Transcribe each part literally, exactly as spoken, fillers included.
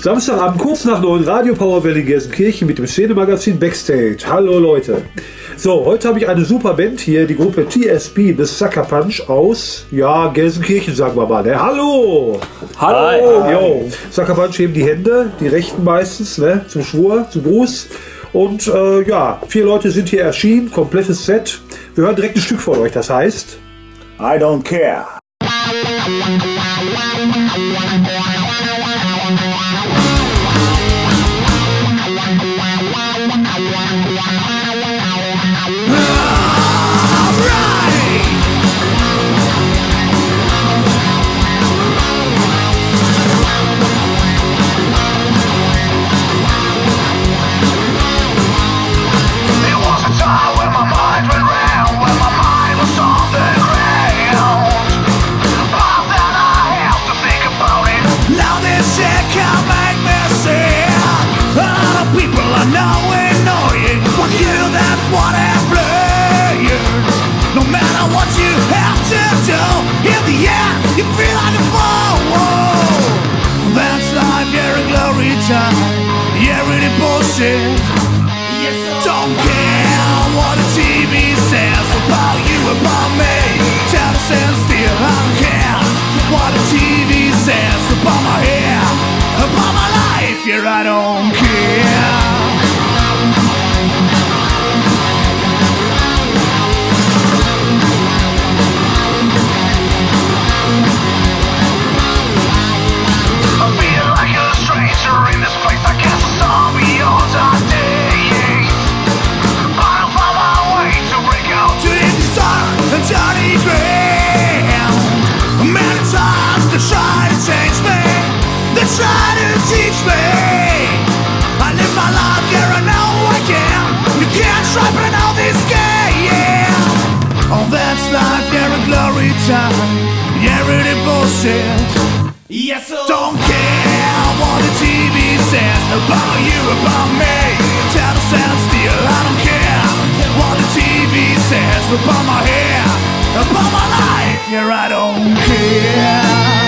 Samstagabend kurz nach neun Radio Powerwelle Gelsenkirchen mit dem Szenemagazin Backstage. Hallo Leute. So, heute habe ich eine super Band hier, die Gruppe T S P, The Sucker Punch aus, ja, Gelsenkirchen, sagen wir mal. Ne? Hallo! Hallo! Jo. Sucker Punch heben die Hände, die rechten meistens, ne? Zum Schwur, zum Gruß. Und äh, ja, vier Leute sind hier erschienen, komplettes Set. Wir hören direkt ein Stück von euch, das heißt I Don't Care. Yeah, really bullshit. Don't care what the T V says about you, about me. Tell us stand still, I don't care what the T V says about my hair, about my life. Yeah, I don't care. Try to teach me. I live my life, yeah, I know I can. You can't try, but I know this game. Oh, that's life, yeah, a glory time. Yeah, really bullshit. Yes, sir. Don't care what the T V says about you, about me. Tell the stand still, I don't care what the T V says about my hair, about my life. Yeah, I don't care.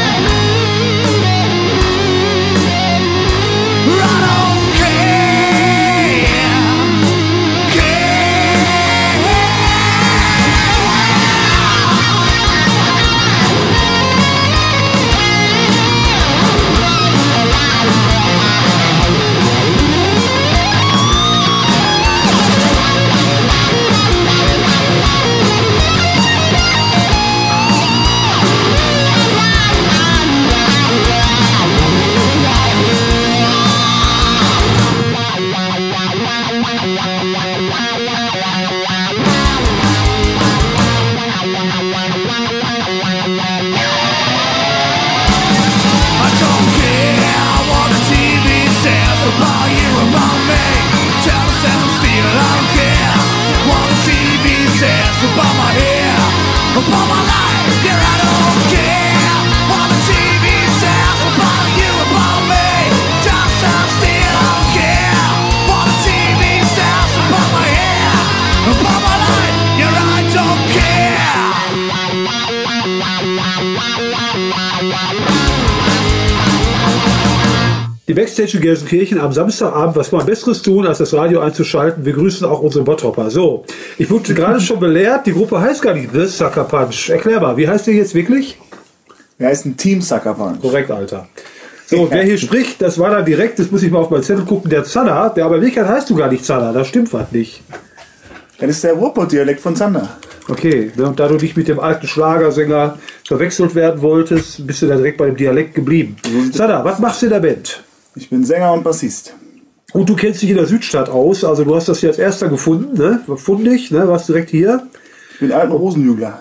Die Backstage in Gelsenkirchen am Samstagabend, was kann man Besseres tun, als das Radio einzuschalten? Wir grüßen auch unsere Bottropper. So, ich wurde gerade schon belehrt, die Gruppe heißt gar nicht The Sucker Punch. Erklär mal, wie heißt ihr jetzt wirklich? Wir heißen Team Sucker Punch. Korrekt, Alter. So, wer hier spricht, das war dann direkt, das muss ich mal auf meinen Zettel gucken, der Zanner, der aber in Wirklichkeit heißt du gar nicht Zanner, das stimmt was nicht. Das ist der Ruhrpott-Dialekt von Zander. Okay, und da du nicht mit dem alten Schlagersänger verwechselt werden wolltest, bist du da direkt bei dem Dialekt geblieben. Zanner, was machst du in der Band? Ich bin Sänger und Bassist. Und du kennst dich in der Südstadt aus, also du hast das hier als erster gefunden, ne? Fundig, ne? Warst direkt hier. Ich bin alten Rosenhügler.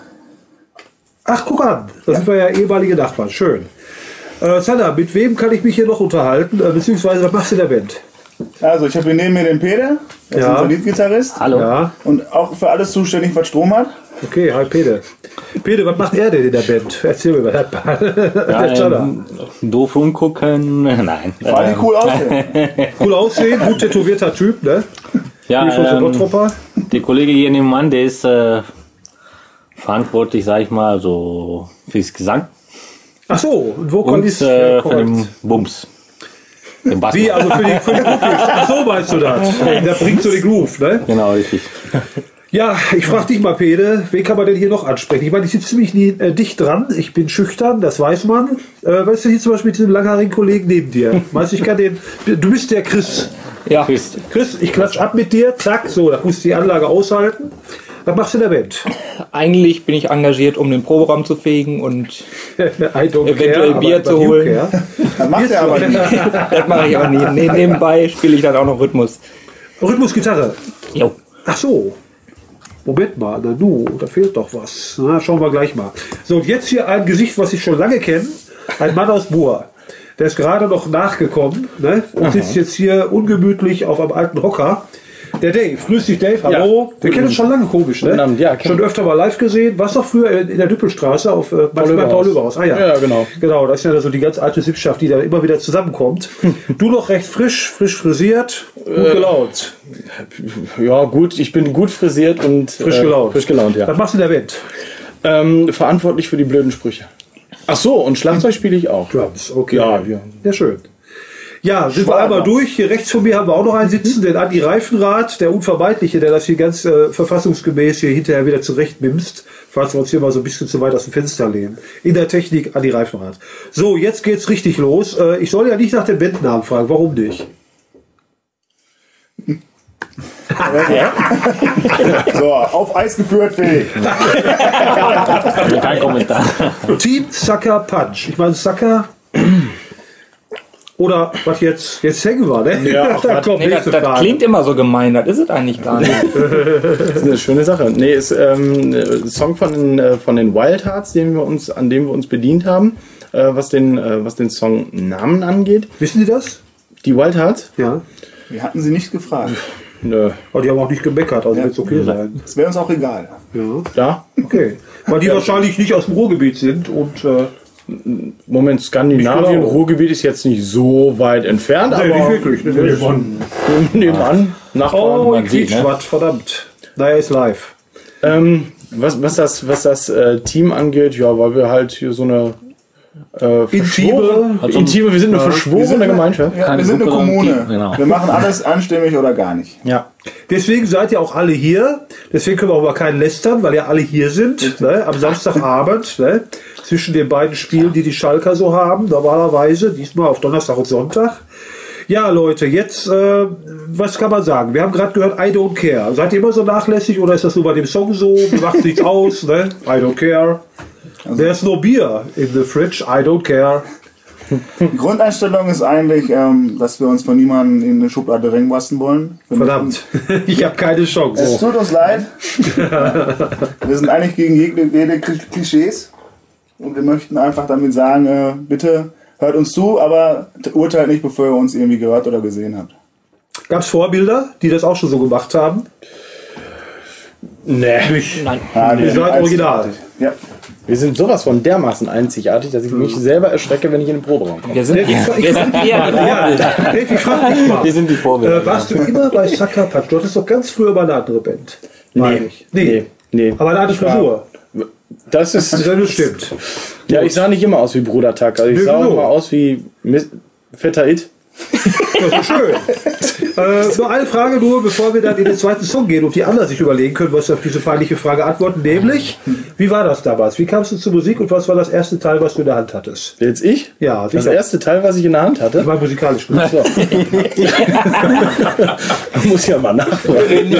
Ach, guck an, da sind wir ja ehemalige Nachbarn, schön. Äh, Zander, mit wem kann ich mich hier noch unterhalten, äh, beziehungsweise was machst du in der Band? Also, ich habe hier neben mir den Peter, der Ja. ist unser Leadgitarrist. Hallo. Ja, Und auch für alles zuständig, was Strom hat. okay, hi Pede. Pede, was macht er denn in der Band? Erzähl mir mal. Ja, Der Zander. ähm, doof rumgucken, nein. Vor allem ähm, cool aussehen. Cool aussehen, gut tätowierter Typ, ne? Ja, Wie von so ähm, Bottropper. der Kollege hier nebenan, der ist äh, verantwortlich, sag ich mal, so fürs Gesang Ach so, und wo kommt und dies äh, her? von dem Bums. Den Bass. Wie, also für die, für die Cookies? Ach so meinst du das? Der bringt so den Groove, ne? Genau, richtig. Ja, ich frage dich mal, Pede, wen kann man denn hier noch ansprechen? Ich meine, ich sitze ziemlich nie, äh, dicht dran. Ich bin schüchtern, das weiß man. Äh, weißt du, hier zum Beispiel mit diesem langhaarigen Kollegen neben dir. Weißt du, ich kann den. Du bist der Chris. Ja. Chris. Chris, ich klatsch ab mit dir. Zack, so, da musst du die Anlage aushalten. Was machst du in der Band? Eigentlich bin ich engagiert, um den Proberaum zu fegen und I don't eventuell care, Bier aber- zu but you holen. care. Das macht er aber nicht. Das mache ich auch nie. Ne, nebenbei spiele ich dann auch noch Rhythmus. Rhythmusgitarre. Jo. Ach so. Moment mal, na du, da fehlt doch was. Na, schauen wir gleich mal. So, und jetzt hier ein Gesicht, was ich schon lange kenne. Ein Mann aus Buhr. Der ist gerade noch nachgekommen, ne? Und sitzt jetzt hier ungemütlich auf einem alten Hocker. Der Dave, grüß dich Dave, hallo. Wir kennen uns schon lange, komisch, ne? Guten Abend, ja, kenn- schon öfter mal live gesehen. Warst doch früher in der Düppelstraße auf äh, bei Löberhaus. Paul Löberhaus. Ah ja. Ja, genau. Genau, das ist ja so die ganz alte Sippschaft, die da immer wieder zusammenkommt. Du noch recht frisch, frisch frisiert, gut gelaunt. Ja, gut, ich bin gut frisiert und Frisch äh, gelaunt. frisch gelaunt, ja. Was machst du in der Band? Ähm, verantwortlich für die blöden Sprüche. Ach so, und Schlagzeug spiele ich auch. Drums, okay. Ja, ja. Ja, schön. Ja, sind wir Schwager. einmal durch. Hier rechts von mir haben wir auch noch einen sitzen, den Andi Reifenrath, der Unvermeidliche, der das hier ganz äh, verfassungsgemäß hier hinterher wieder zurechtmimst, falls wir uns hier mal so ein bisschen zu weit aus dem Fenster lehnen. In der Technik Andi Reifenrath. So, jetzt geht's richtig los. Äh, ich soll ja nicht nach dem Bandnamen fragen. Warum nicht? So, auf Eis geführt, Felix. Kein Kommentar. Team Sucker Punch. Ich meine, Sucker... Oder was jetzt? Jetzt hängen wir, ne? Ja, ach, da kommt Nee, das, nächste das Frage. klingt immer so gemein, das ist es eigentlich gar nicht. Das ist eine schöne Sache. Nee, ist ähm, ein Song von den, äh, von den Wild Hearts, den wir uns, an dem wir uns bedient haben, äh, was den, äh, was den Songnamen angeht. Wissen die das? Die Wild Hearts? Ja. Wir hatten sie nicht gefragt. Nö. Aber die haben auch nicht gemeckert, also Ja. wird es okay sein. Das wäre uns auch egal. Ja. Ja, Okay. Weil die wahrscheinlich nicht aus dem Ruhrgebiet sind und äh, Moment, Skandinavien, Genau. Ruhrgebiet ist jetzt nicht so weit entfernt, nee, aber nicht wirklich. Ne? nebenan, nebenan Nachbarn. Oh, man ich sieht, quietsch ne? was, verdammt. Naja, ist live. Ähm, was, was das, was das äh, Team angeht, ja, weil wir halt hier so eine äh, verschworene- Also- intime, wir sind eine Wir verschworene sind eine- Gemeinschaft. Ja, Keine wir sind eine Gruppe, sondern Kommune. Team, genau. Wir machen alles anständig oder gar nicht. Ja. Deswegen seid ihr auch alle hier. Deswegen können wir auch mal keinen lästern, weil ihr alle hier sind. Ne? Am Samstagabend. Ne? Zwischen den beiden Spielen, die die Schalker so haben. Normalerweise. Diesmal auf Donnerstag und Sonntag. Ja, Leute, jetzt, äh, was kann man sagen? Wir haben gerade gehört, I don't care. Seid ihr immer so nachlässig oder ist das nur bei dem Song so? Mir macht nichts aus. Ne? I don't care. There's no beer in the fridge. I don't care. Die Grundeinstellung ist eigentlich, ähm, dass wir uns von niemandem in eine Schublade drängen lassen wollen. Wir Verdammt. Ich habe keine Es Chance. tut uns leid. Wir sind eigentlich gegen jede, jede Klischees. Und wir möchten einfach damit sagen, äh, bitte hört uns zu, aber urteilt nicht, bevor ihr uns irgendwie gehört oder gesehen habt. Gab es Vorbilder, die das auch schon so gemacht haben? Nee. Nein. Ja, Ihr seid einzigartig. original. Ja. Wir sind sowas von dermaßen einzigartig, dass ich mich selber erschrecke, wenn ich in den Proberaum komme. Wir sind, wir sind eher die Ja, Vorbilder. Dave, ich frage dich mal. Wir sind die Vorbilder. Äh, warst du immer bei Sucker Punch? Du hattest doch ganz früher mal eine andere Band. Meine ich. Nee. Nee, nee. Aber eine andere Frisur. Das ist. Das ist stimmt. Ja, ich sah nicht immer aus wie Bruder Tuck. Also ich Nee, sah wieso? immer aus wie Mis- Vetter It. Das ist schön. äh, nur eine Frage nur, bevor wir dann in den zweiten Song gehen und die anderen sich überlegen können, was sie auf diese peinliche Frage antworten. Nämlich, wie war das damals? Wie kamst du zur Musik und was war das erste Teil, was du in der Hand hattest? Jetzt ich? Ja, Das sicher. erste Teil, was ich in der Hand hatte. War musikalisch gut. So. Muss ja mal nachfragen.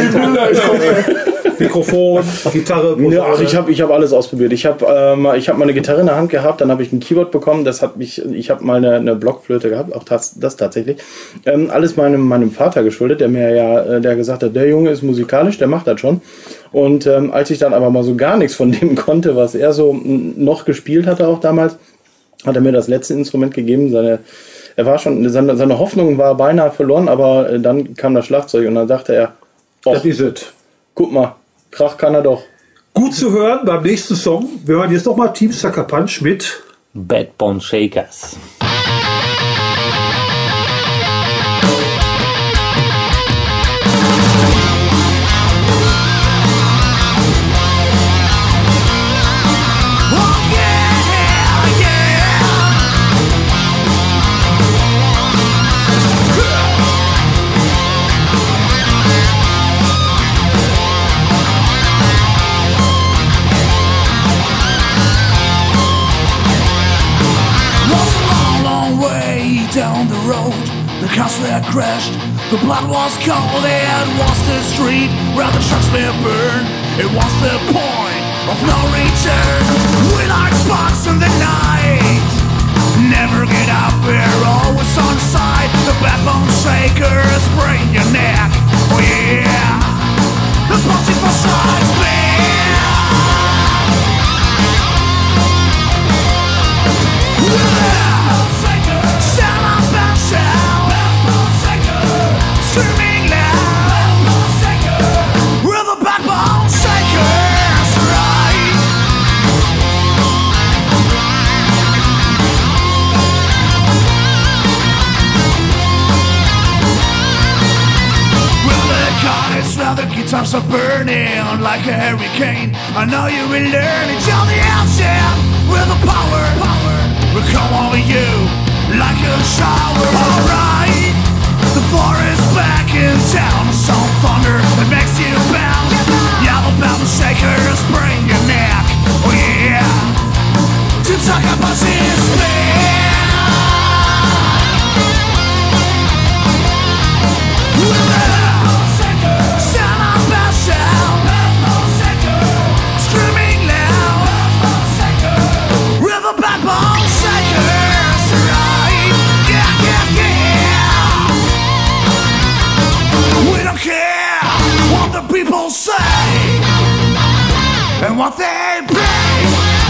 Mikrofon, Gitarre, Ja, ach, Posaune. ich habe ich hab alles ausprobiert. Ich habe äh, mal, ich hab mal eine Gitarre in der Hand gehabt, dann habe ich ein Keyboard bekommen. Das hat mich, ich habe mal eine, eine Blockflöte gehabt, auch das, das tatsächlich. Ähm, alles meinem, meinem Vater geschuldet, der mir ja, äh, der gesagt hat, der Junge ist musikalisch, der macht das schon. Und ähm, als ich dann aber mal so gar nichts von dem konnte, was er so m, noch gespielt hatte, auch damals, hat er mir das letzte Instrument gegeben. Seine, er war schon, seine, seine Hoffnung war beinahe verloren, aber äh, dann kam das Schlagzeug und dann dachte er, Das och, ist es. guck mal, Krach kann er doch. Gut zu hören beim nächsten Song. Wir hören jetzt nochmal Team Sucker Punch mit Bad Bone Shakers. Oh yeah, yeah. cars were crashed, the blood was cold. It was the street where the trucks were burned. It was the point of no return. We like sparks in the night. Never get up, we're always on side. The backbone shakers break your neck. Oh yeah, the bounty for size man. Stand up and shout, screaming loud. We're the backbone shakers, right? We're the guys where the guitars are burning like a hurricane. I know you will learn it on the outside. We're the power, power. We'll come over you like a shower, alright. The forest back in town, some thunder that makes you bound. Yeah, the bound shakers bring your neck, oh yeah. To talk about this man. Stand up and shout, screaming loud. We're the backbone shakers, right? Yeah, yeah, yeah. We don't care what the people say and what they pay.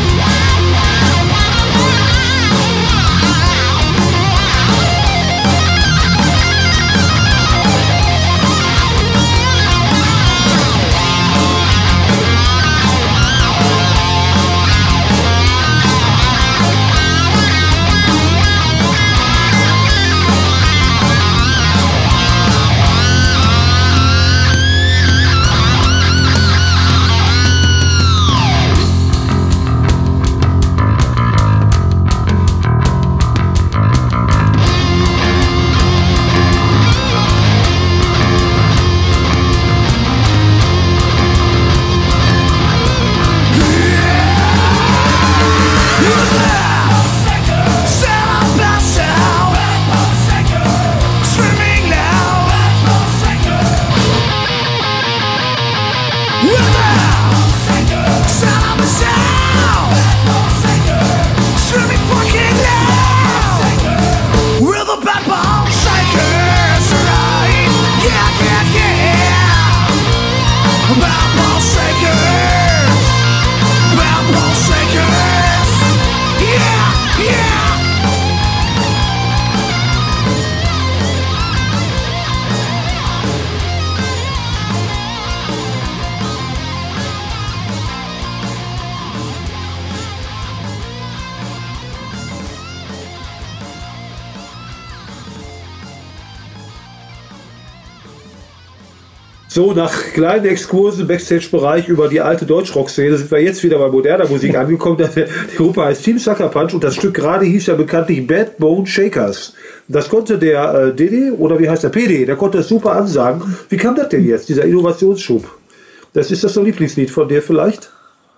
So, nach kleinen Exkursen im Backstage-Bereich über die alte Deutschrock-Szene sind wir jetzt wieder bei moderner Musik angekommen. Die Gruppe heißt Team Sucker Punch und das Stück gerade hieß ja bekanntlich Bad Bone Shakers. Das konnte der äh, D D, oder wie heißt der P D, der konnte das super ansagen. Wie kam das denn jetzt, dieser Innovationsschub? Das ist das so Lieblingslied von dir vielleicht?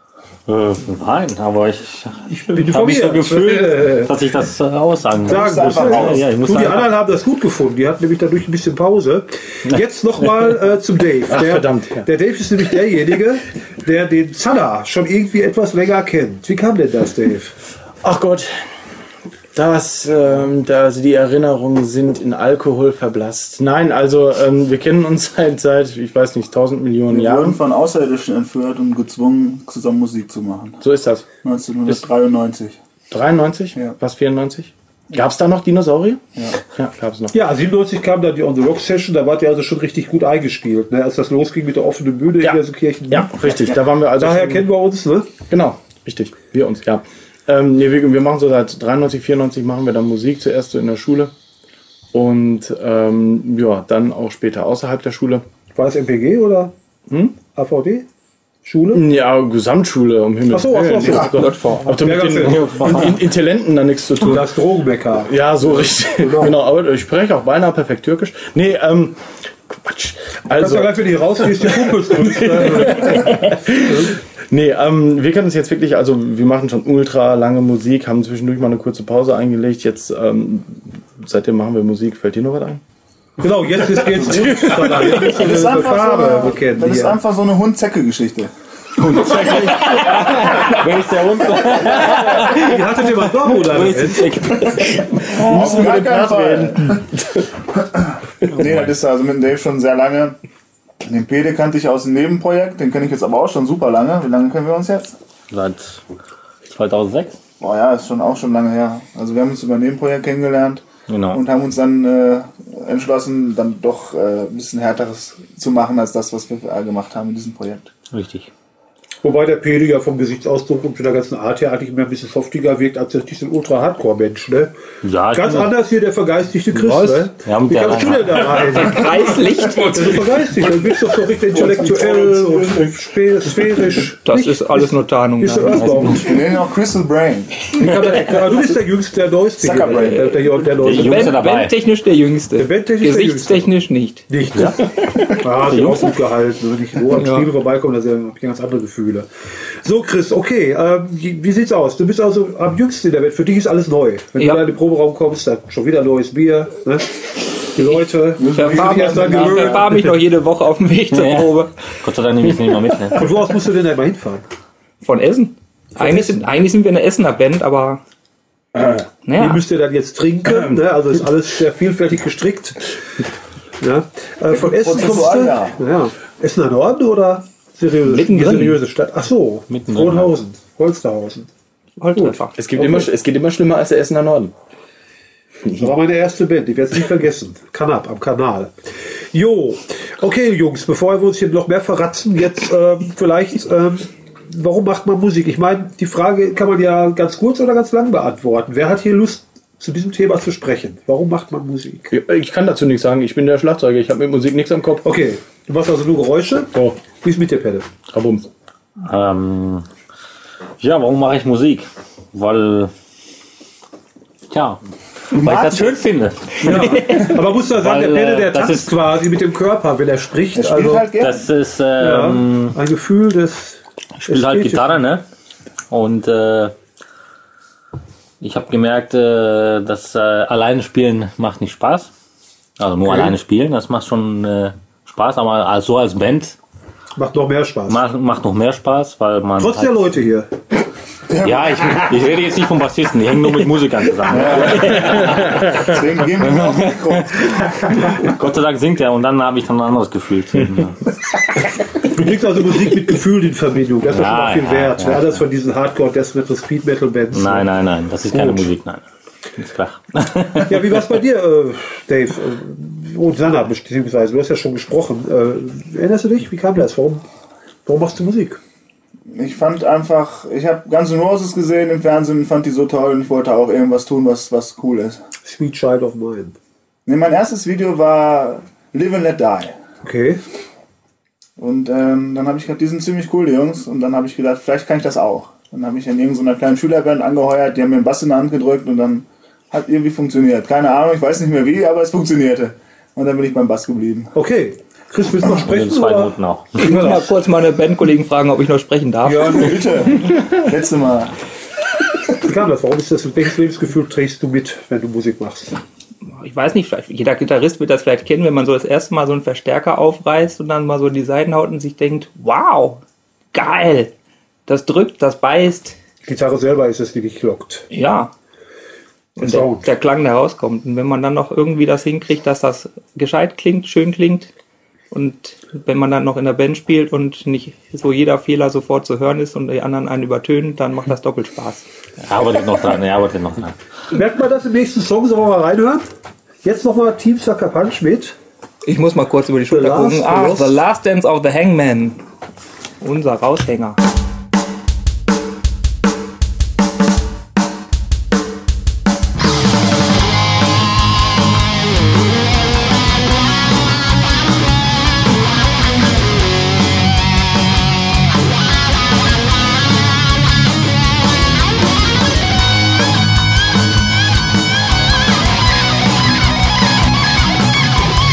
Äh, nein, aber ich, Ich bin habe mich so informiert. gefühlt, Äh, dass ich das äh, aussagen muss. Sagen muss. Ja, ja, ich muss Du, die sagen- anderen haben das gut gefunden. Die hatten nämlich dadurch ein bisschen Pause. Jetzt nochmal äh, zum Dave. Ach, der, verdammt, ja. der Dave ist nämlich derjenige, der den Zander schon irgendwie etwas länger kennt. Wie kam denn das, Dave? Ach Gott, das, ähm, da, also die Erinnerungen sind in Alkohol verblasst. Nein, also ähm, wir kennen uns seit, seit, ich weiß nicht, tausend Millionen Wir wurden Jahren. von Außerirdischen entführt und gezwungen, zusammen Musik zu machen. So ist das. neunzehnhundertdreiundneunzig. dreiundneunzig? Ja. Was, vierundneunzig? Gab es da noch Dinosaurier? Ja. Ja, gab es noch. Ja, siebenundneunzig kam dann die On the Rock Session. Da wart ihr also schon richtig gut eingespielt, ne? Als das losging mit der offenen Bühne Ja. in Gelsenkirchen. Ja, richtig. Da waren wir also. Daher schon- kennen wir uns, ne? Genau, richtig. Wir uns, ja. Ähm, nee, wir, wir machen so seit dreiundneunzig, vierundneunzig machen wir dann Musik, zuerst so in der Schule und ähm, ja, dann auch später außerhalb der Schule. War das M P G oder Hm? A V D? Schule? Ja, Gesamtschule, um Himmels Ach so, ach so, Willen. ach so. Ja, Gott, hat doch mit den in, in, Intellekten da nichts zu tun. Das Drogenmecker. Ja, so richtig. Genau. Genau, aber ich spreche auch beinahe perfekt Türkisch. Nee, ähm, Quatsch. Kannst Also, du gleich, wenn du hier rausgehst, die Kumpels grüßen. nee, ähm, wir kennen uns jetzt wirklich, also wir machen schon ultra lange Musik, haben zwischendurch mal eine kurze Pause eingelegt. Jetzt ähm, seitdem machen wir Musik. Fällt dir noch was ein? Genau, jetzt ist jetzt Das ist einfach, so eine, das ist einfach so eine Hund-Zecke-Geschichte. Wer ist der Hund? Die hattet ihr mal noch, oder? Auf gar keinen Fall. Nee, das ist also mit dem Dave schon sehr lange. Den Pede kannte ich aus dem Nebenprojekt, den kenne ich jetzt aber auch schon super lange. Wie lange kennen wir uns jetzt? Seit zweitausendsechs. Oh ja, ist schon auch schon lange her. Also wir haben uns über ein Nebenprojekt kennengelernt. Genau. Und haben uns dann äh, entschlossen, dann doch äh, ein bisschen härteres zu machen, als das, was wir gemacht haben in diesem Projekt. Richtig. Wobei der Pede ja vom Gesichtsausdruck und von der ganzen Art her eigentlich mehr ein bisschen softiger wirkt als dieser Ultra-Hardcore-Mensch, ne? Ja, Ganz ich anders hier der vergeistigte Chris, Was? ne? Ja, mit Wie der kannst du denn da rein? Preislicht. Du vergeistigt, dann bist du doch so richtig intellektuell und spä- sphärisch. Das Nicht? ist alles nur Tarnung. Bist du Ja. Earthbound? Wir nennen ihn auch Crystal Brain. Wie kann man- ja, du bist der Jüngste, der Neueste. hier, Zuckerbrain. Der, der, der, der Neueste. Der Jüngste Band, dabei. bandtechnisch der Jüngste. Der bandtechnisch der Gesichtstechnisch nicht. Nicht, ne? Ah, ist ja auch gut gehalten. Wenn ich so am Ja. Spiegel vorbeikomme, da habe ich ganz andere Gefühle. So, Chris, okay. Ähm, wie, wie sieht's aus? Du bist also am jüngsten in der Welt. Für dich ist alles neu. Wenn Ja. du da in den Proberaum kommst, dann schon wieder neues Bier. Ne? Die Leute. Ich verfahre mich, erst dran ich gewöhnen. verfahre mich noch jede Woche auf dem Weg zur Ja. Probe. Gott sei Dank nehme ich es nicht mal mit. Ne? Von wo aus musst du denn da immer hinfahren? Von Essen. Eigentlich sind, eigentlich sind wir eine Essener Band, aber Wie naja, müsst ihr dann jetzt trinken? Ne? Also ist alles sehr vielfältig gestrickt. Ja. Äh, von Essen kommst Prozentual, du? ja. Ja. Essener Norden oder seriöse, Mittendrin. seriöse Stadt? Ach so, Mittendrin. Frohnhausen, Holsterhausen. Volltreffer. Es, gibt immer, es geht immer schlimmer als der Essener Norden. Das war meine erste Band, ich werde es nicht vergessen. Kanab am Kanal. Jo, okay Jungs, bevor wir uns hier noch mehr verratzen, jetzt ähm, vielleicht, ähm, warum macht man Musik? Ich meine, die Frage kann man ja ganz kurz oder ganz lang beantworten. Wer hat hier Lust, zu diesem Thema zu sprechen? Warum macht man Musik? Ich kann dazu nichts sagen. Ich bin der Schlagzeuger. Ich habe mit Musik nichts am Kopf. Okay, du machst also nur Geräusche? Oh, Wie ist mit dir, Pelle? Kabums. Ähm, ja, warum mache ich Musik? Weil, tja, weil ich das schön finde. Ja. Aber musst du ja sagen, Weil, der Pelle, der äh, das tanzt ist- quasi mit dem Körper, wenn er spricht. Er spielt Also, halt gerne. Das ist, ja, ähm, ein Gefühl des... ich spiele halt Ästhetisch. Gitarre, ne? Und äh, ich habe gemerkt, äh, dass äh, alleine spielen macht nicht Spaß. Also nur Okay. alleine spielen, das macht schon äh, Spaß, aber als, so als Band Macht noch mehr Spaß. macht, macht noch mehr Spaß, weil man. Trotz der halt, Leute hier. ja, ich, ich rede jetzt nicht vom Bassisten, die hängen nur mit Musikern zusammen. Deswegen geben wir ihm auch ein Mikro. Gott sei Dank singt er und dann habe ich dann ein anderes Gefühl. Ja. Du bringst also Musik mit Gefühl in Verbindung. Das ist Ja, schon mal viel ja, wert. ja, Anders von diesen Hardcore, Death Metal, Speed Metal Bands. Nein, nein, nein, das ist keine Gut. Musik, nein. Ist klar. Ja, wie war es bei dir, äh, Dave? Äh, Und Sanna, beziehungsweise, du hast ja schon gesprochen. Äh, erinnerst du dich? Wie kam das? Warum, warum machst du Musik? Ich fand einfach, ich habe Guns N' Roses gesehen im Fernsehen und fand die so toll und ich wollte auch irgendwas tun, was, was cool ist. Sweet Child of Mine. Nee, mein erstes Video war Live and Let Die. Okay. Und ähm, dann habe ich gedacht, die sind ziemlich cool, die Jungs. Und dann habe ich gedacht, vielleicht kann ich das auch. Dann habe ich in irgendeiner kleinen Schülerband angeheuert, die haben mir einen Bass in die Hand gedrückt und dann hat irgendwie funktioniert. Keine Ahnung, ich weiß nicht mehr wie, aber es funktionierte. Und dann bin ich beim Bass geblieben. Okay. Chris, willst du noch In sprechen? zwei Oder? Minuten auch. Ich muss mal kurz meine Bandkollegen fragen, ob ich noch sprechen darf. Ja, bitte. Letzte Mal. Wie kam das? Warum ist das? Welches Lebensgefühl trägst du mit, wenn du Musik machst? Ich weiß nicht, vielleicht, jeder Gitarrist wird das vielleicht kennen, wenn man so das erste Mal so einen Verstärker aufreißt und dann mal so in die Seiten haut und sich denkt, wow, geil, das drückt, das beißt. Gitarre selber ist es, die dich lockt. Ja. Der Und der, Sound. der Klang, der rauskommt. Und wenn man dann noch irgendwie das hinkriegt, dass das gescheit klingt, schön klingt und wenn man dann noch in der Band spielt und nicht so jeder Fehler sofort zu hören ist und die anderen einen übertönen, dann macht das doppelt Spaß. Er arbeitet noch dran, er arbeitet noch dran. Merkt man das im nächsten Song? Sollen wir mal reinhören? Jetzt nochmal Team Sucker Punch mit. Ich muss mal kurz über die Schulter Last- gucken. Ah, Last- The Last Dance of the Hangman. Unser Raushänger.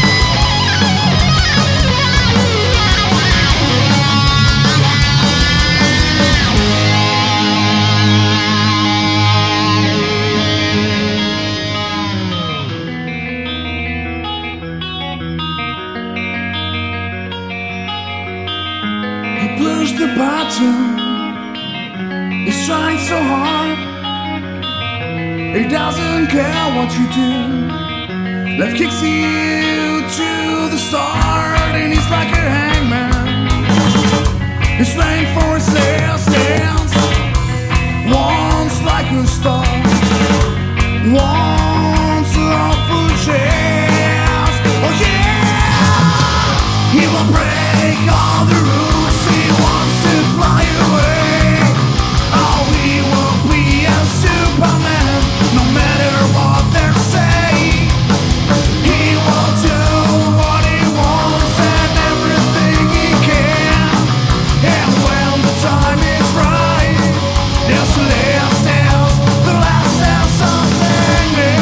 Live the button. He's trying so hard. He doesn't care what you do. Life kicks you to the start, and he's like a hangman. He's playing for his last dance. Once like a star, once a hopeful chance. Oh yeah, he will break all the rules. He wants to fly away. Oh, he will be a Superman, no matter what they're saying. He will do what he wants and everything he can. And when the time is right, there's the last dance, the last dance of Hangman.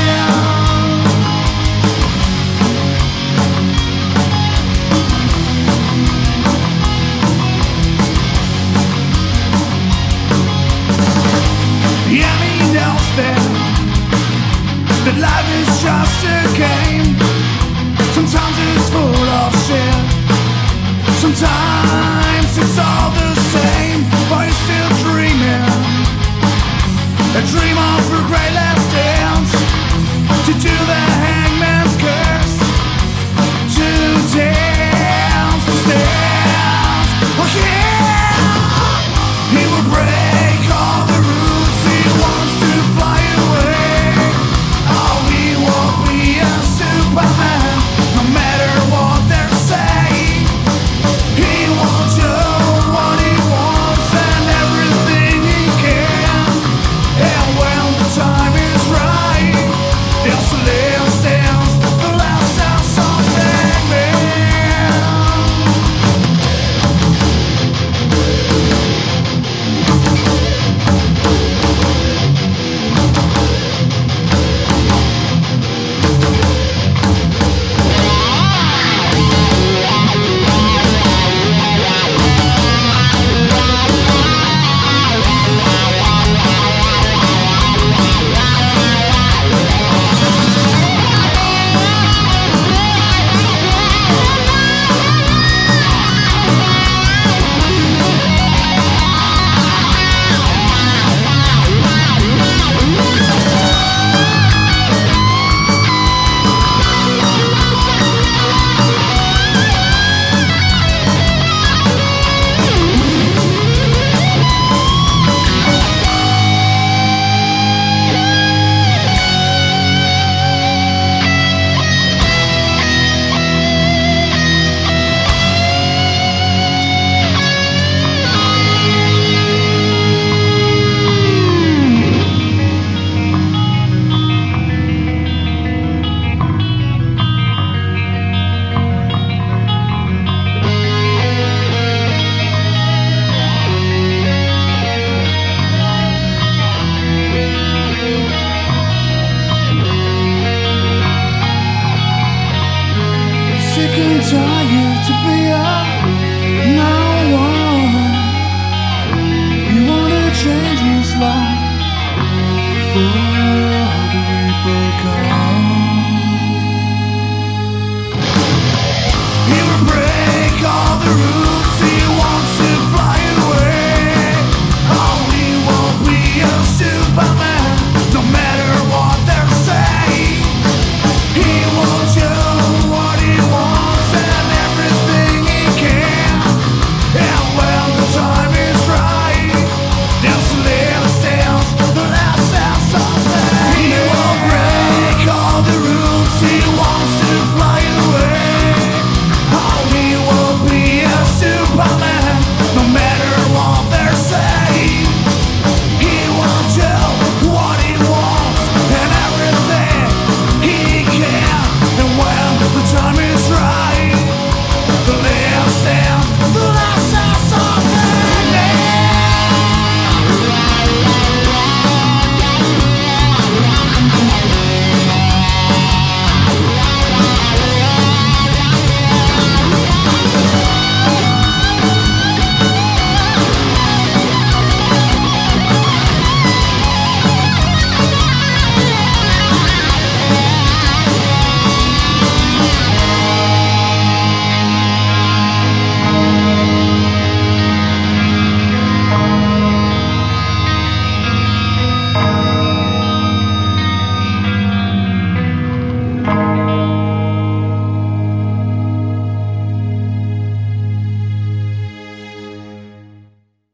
Yeah, he knows that that life is just a game. Sometimes it's full of shit. Sometimes it's all the same, but you're still dreaming. A dream of a great last dance. To do the hangman's curse. To dance, to dance. Oh yeah! He will break all the rules. He wants to fly away. Oh, he won't be a Superman, no matter what they're saying. He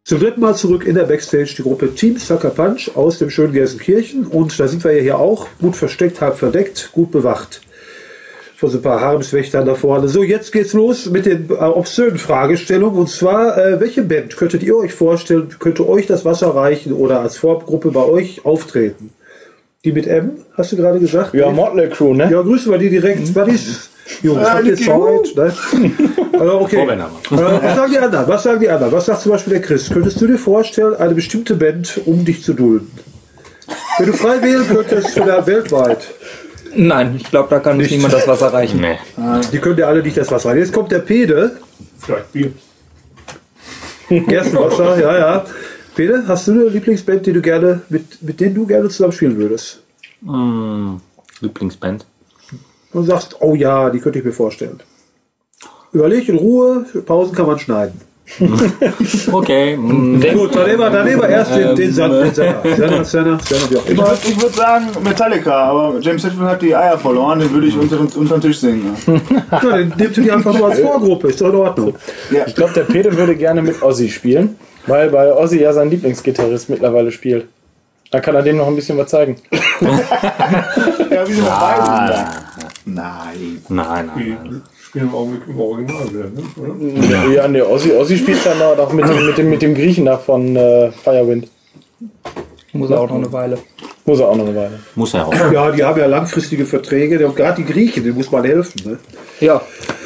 Zum dritten Mal zurück in der Backstage die Gruppe Team Sucker Punch aus dem schönen Gelsenkirchen. Und da sind wir ja hier auch gut versteckt, halb verdeckt, gut bewacht. Von so ein paar Haremswächtern da vorne. So, jetzt geht's los mit den äh, obszönen Fragestellungen. Und zwar, äh, welche Band könntet ihr euch vorstellen, könnte euch das Wasser reichen oder als Vorgruppe bei euch auftreten? Die mit M, hast du gerade gesagt? Ja, Motley Crue, ne? Ja, grüßen wir die direkt. Was ist? Jungs, habt ihr Zeit? Ne? Also, okay. Äh, was sagen die anderen? Was sagen die anderen? Was sagt zum Beispiel der Chris? Könntest du dir vorstellen, eine bestimmte Band, um dich zu dulden? Wenn du frei wählen könntest, oder weltweit? Nein, ich glaube, da kann nicht niemand das Wasser reichen. Nee. Die können ja alle nicht das Wasser reichen. Jetzt kommt der Pede. Vielleicht Bier. Gerstenwasser, ja, ja. Pede, hast du eine Lieblingsband, die du gerne, mit, mit denen du gerne zusammen spielen würdest? Mm, Lieblingsband. Und sagst, oh ja, die könnte ich mir vorstellen. Überleg in Ruhe, Pausen kann man schneiden. Okay. Mm, Gut, dann nehmen wir, dann nehmen wir erst den, den Sand, den Senner. Senner, Senner, Senner, wie auch Ich immer. würde ich würd sagen Metallica, aber James Hetfield hat die Eier verloren, den würde ich unter, unter den Tisch singen. Ja, dann nimmst du die einfach nur als Vorgruppe, ist doch in Ordnung. Ja. Ich glaube, der Peter würde gerne mit Ozzy spielen, weil bei Ozzy ja sein Lieblingsgitarrist mittlerweile spielt. Da kann er dem noch ein bisschen was zeigen. Ja, wie sind wir beide? Nein. Nein, nein, nein. Spielen wir auch mit im Original wieder, ne? oder? Ja, nee, Ozzy, Ozzy spielt dann auch mit, dem- mit, dem, mit dem Griechen da von äh, Firewind. Muss er auch noch eine Weile. Muss er auch noch eine Weile. Muss er auch. Ja, die haben ja langfristige Verträge. Und gerade die Griechen, denen muss man helfen. Ne? Ja,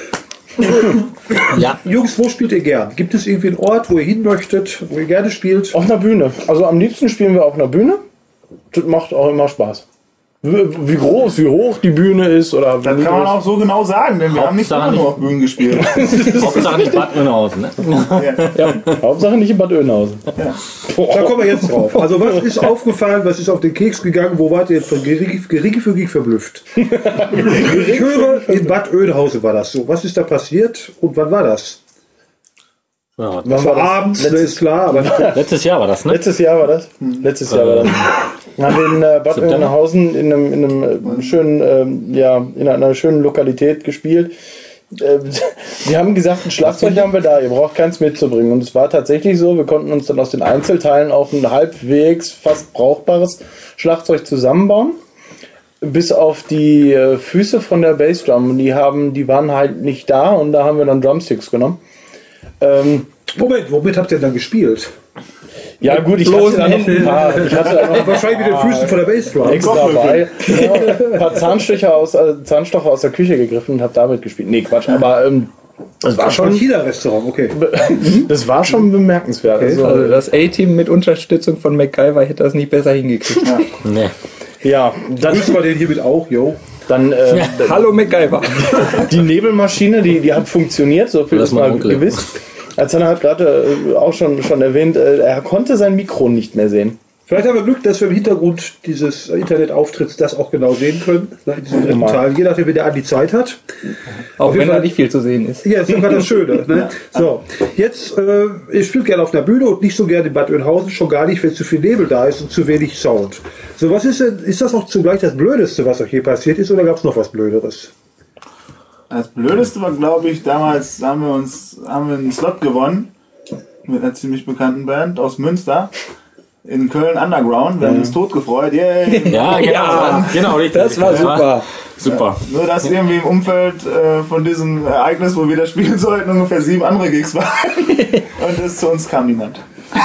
Ja. Jungs, wo spielt ihr gern? Gibt es irgendwie einen Ort, wo ihr hin möchtet, wo ihr gerne spielt? Auf einer Bühne. Also am liebsten spielen wir auf einer Bühne. Das macht auch immer Spaß. Wie, wie groß, wie hoch die Bühne ist oder wie Das kann man auch so genau sagen, denn wir haben nicht Hauptsache immer nur auf Bühnen gespielt. Hauptsache nicht Bad Oeynhausen, ne? ja, Hauptsache nicht in Bad Oeynhausen. Da kommen wir jetzt drauf. Also was ist aufgefallen, was ist auf den Keks gegangen, wo wart ihr jetzt gering- geringfügig verblüfft? Ich höre, in Bad Oeynhausen war das so. Was ist da passiert und wann war das? Ja, Das war abends, das ist klar, aber letztes Jahr war das, ne? Letztes Jahr war das. Letztes Jahr war das. Wir haben in äh, Bad September. Oeynhausen in einem, in einem äh, schönen, ähm, ja, in einer schönen Lokalität gespielt. Äh, Sie haben gesagt, ein Schlagzeug haben wir da, ihr braucht keins mitzubringen. Und es war tatsächlich so, wir konnten uns dann aus den Einzelteilen auf ein halbwegs fast brauchbares Schlagzeug zusammenbauen. Bis auf die äh, Füße von der Bassdrum. Und die haben, die waren halt nicht da und da haben wir dann Drumsticks genommen. Ähm, Moment, womit habt ihr dann gespielt? ja gut, ich hatte da noch ein paar, ich hatte da noch Wahrscheinlich mit den Füßen von der Bassdrum. extra dabei. Genau, ein paar Zahnstocher aus, äh, Zahnstocher aus der Küche gegriffen und habe damit gespielt. Nee, Quatsch, aber ähm, das war Schon ein schon, China-Restaurant, okay. das war schon bemerkenswert. also Also, das A-Team mit Unterstützung von MacGyver hätte das nicht besser hingekriegt. Nee. ja, dann, Grüßen wir den hiermit auch, yo. dann äh, Hallo MacGyver. die Nebelmaschine, die, die hat funktioniert, so viel Das ist ist mein mal Onkel. gewiss. Als Hanna hat gerade äh, auch schon, schon erwähnt, äh, er konnte sein Mikro nicht mehr sehen. Vielleicht haben wir Glück, dass wir im Hintergrund dieses Internetauftritts das auch genau sehen können. Ne, in diesem dritten Normal. Teil. Je nachdem, wie der Andi Zeit hat. Auch Auf jeden wenn da Fall- nicht viel zu sehen ist. Ja, das ist sogar das Schöne. Ne? So, jetzt, äh, ich spiele gerne auf einer Bühne und nicht so gerne in Bad Oeynhausen, schon gar nicht, wenn zu viel Nebel da ist und zu wenig Sound. So, was ist denn, ist das auch zugleich das Blödeste, was euch je passiert ist, oder gab es noch was Blöderes? Das Blödeste war, glaube ich, damals haben wir uns haben wir einen Slot gewonnen mit einer ziemlich bekannten Band aus Münster in Köln Underground. Wir haben uns tot gefreut. Yay! Ja, genau. Ja, genau, richtig. Das war super. Super. Nur dass irgendwie im Umfeld äh, von diesem Ereignis, wo wir da spielen sollten, ungefähr sieben andere Gigs waren. Und es, zu uns kam niemand.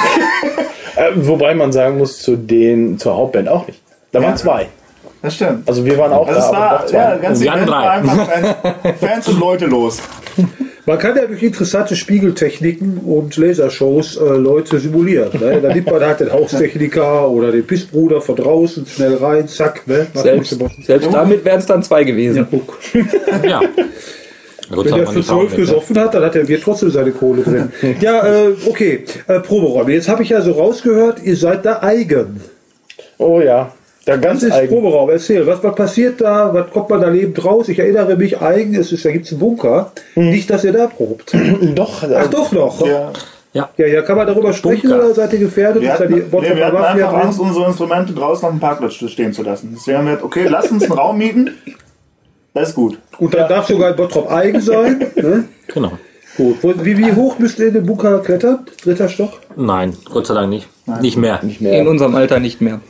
Äh, wobei man sagen muss, zu den, zur Hauptband auch nicht. Da waren Ja. zwei. Das stimmt. Also wir waren auch Also da, es aber war, doch zwei. ja, ganz Und die anderen drei. einfach Fans, Fans und Leute los. Man kann ja durch interessante Spiegeltechniken und Lasershows äh, Leute simulieren. Ne? Da nimmt man halt den Haustechniker oder den Pissbruder von draußen schnell rein, zack. Ne? Macht Selbst, gute Bock. selbst damit wären es dann zwei gewesen. Guck. Ja. Gut, Wenn hat er man für die Frauen zwölf mit, ne? gesoffen hat, dann hat er Bier trotzdem seine Kohle drin. Ja, äh, okay. Äh, Proberäume. Jetzt habe ich ja so rausgehört, ihr seid da eigen. Oh ja, da ganz Das ist eigen. Proberaum. Erzähl, was, was passiert da? Was kommt man da lebend raus? Ich erinnere mich, eigen, es ist, da gibt es einen Bunker. Nicht, dass ihr da probt. Doch, äh, Ach doch noch. Ja. Ja. Ja, ja, kann man darüber sprechen Bunker. oder seid ihr gefährdet? Wir Ist da hatten, die nee, Bottroper wir hatten Mafia einfach drin? Angst, unsere Instrumente draußen auf dem Parkplatz stehen zu lassen. Deswegen haben wir gesagt, okay, lass uns einen Raum mieten. Das ist gut. Und dann darf sogar ein Bottrop eigen sein. Ne? Genau. Gut. Wo- Wie, wie hoch müsst ihr in den Bunker klettern? Dritter Stock? Nein, Gott sei Dank nicht. Nicht mehr. Nicht mehr. In unserem Alter nicht mehr.